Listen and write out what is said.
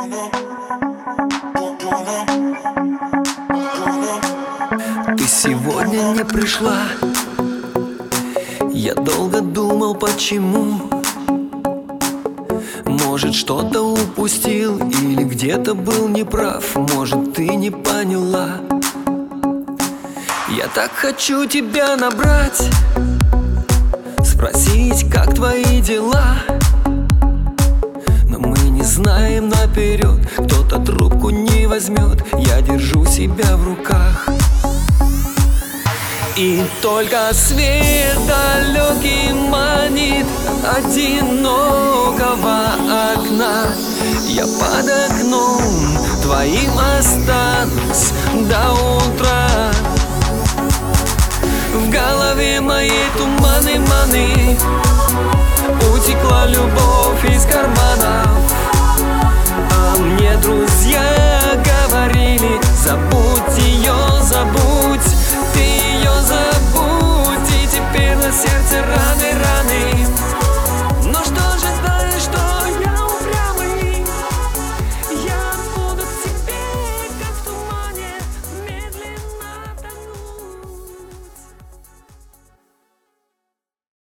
Ты сегодня не пришла. Я долго думал, почему. Может, что-то упустил или где-то был неправ. Может, ты не поняла. Я так хочу тебя набрать, спросить, как твои дела. Но мы не знаем наперед, кто-то трубку не возьмет. Я держу себя в руках. И только свет далекий манит одинокого окна. Я под окном твоим останусь до утра. В голове моей туманы, утекла любовь из кармана.